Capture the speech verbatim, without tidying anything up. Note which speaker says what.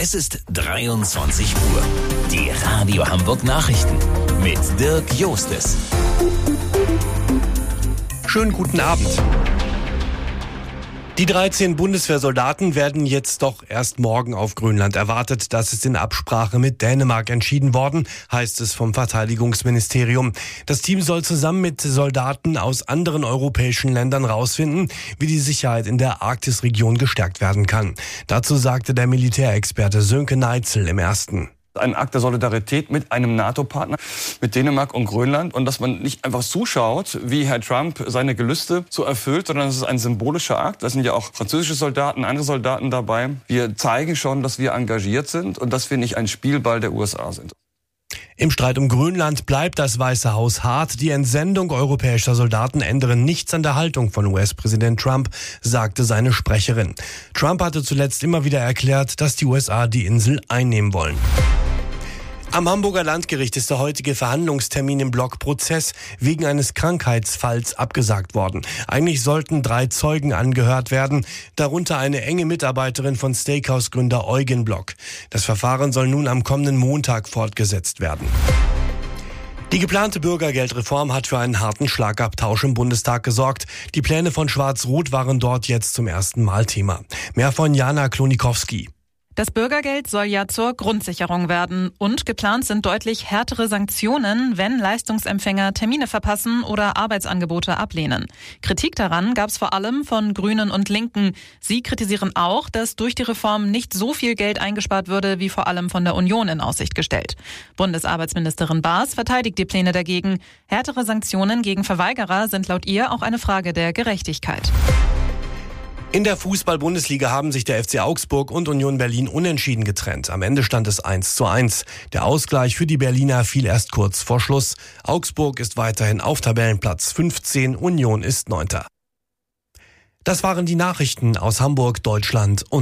Speaker 1: Es ist dreiundzwanzig Uhr. Die Radio Hamburg Nachrichten mit Dirk Jostes.
Speaker 2: Schönen guten Abend. Die dreizehn Bundeswehrsoldaten werden jetzt doch erst morgen auf Grönland erwartet. Das ist in Absprache mit Dänemark entschieden worden, heißt es vom Verteidigungsministerium. Das Team soll zusammen mit Soldaten aus anderen europäischen Ländern rausfinden, wie die Sicherheit in der Arktisregion gestärkt werden kann. Dazu sagte der Militärexperte Sönke Neitzel im Ersten.
Speaker 3: Ein Akt der Solidarität mit einem NATO-Partner, mit Dänemark und Grönland. Und dass man nicht einfach zuschaut, wie Herr Trump seine Gelüste so erfüllt, sondern es ist ein symbolischer Akt. Da sind ja auch französische Soldaten, andere Soldaten dabei. Wir zeigen schon, dass wir engagiert sind und dass wir nicht ein Spielball der U S A sind.
Speaker 2: Im Streit um Grönland bleibt das Weiße Haus hart. Die Entsendung europäischer Soldaten ändere nichts an der Haltung von U S-Präsident Trump, sagte seine Sprecherin. Trump hatte zuletzt immer wieder erklärt, dass die U S A die Insel einnehmen wollen. Am Hamburger Landgericht ist der heutige Verhandlungstermin im Block Prozess wegen eines Krankheitsfalls abgesagt worden. Eigentlich sollten drei Zeugen angehört werden, darunter eine enge Mitarbeiterin von Steakhouse-Gründer Eugen Block. Das Verfahren soll nun am kommenden Montag fortgesetzt werden. Die geplante Bürgergeldreform hat für einen harten Schlagabtausch im Bundestag gesorgt. Die Pläne von Schwarz-Rot waren dort jetzt zum ersten Mal Thema. Mehr von Jana Klonikowski.
Speaker 4: Das Bürgergeld soll ja zur Grundsicherung werden und geplant sind deutlich härtere Sanktionen, wenn Leistungsempfänger Termine verpassen oder Arbeitsangebote ablehnen. Kritik daran gab es vor allem von Grünen und Linken. Sie kritisieren auch, dass durch die Reform nicht so viel Geld eingespart würde, wie vor allem von der Union in Aussicht gestellt. Bundesarbeitsministerin Baas verteidigt die Pläne dagegen. Härtere Sanktionen gegen Verweigerer sind laut ihr auch eine Frage der Gerechtigkeit.
Speaker 2: In der Fußball-Bundesliga haben sich der F C Augsburg und Union Berlin unentschieden getrennt. Am Ende stand es eins zu eins. Der Ausgleich für die Berliner fiel erst kurz vor Schluss. Augsburg ist weiterhin auf Tabellenplatz fünfzehn, Union ist Neunter. Das waren die Nachrichten aus Hamburg, Deutschland und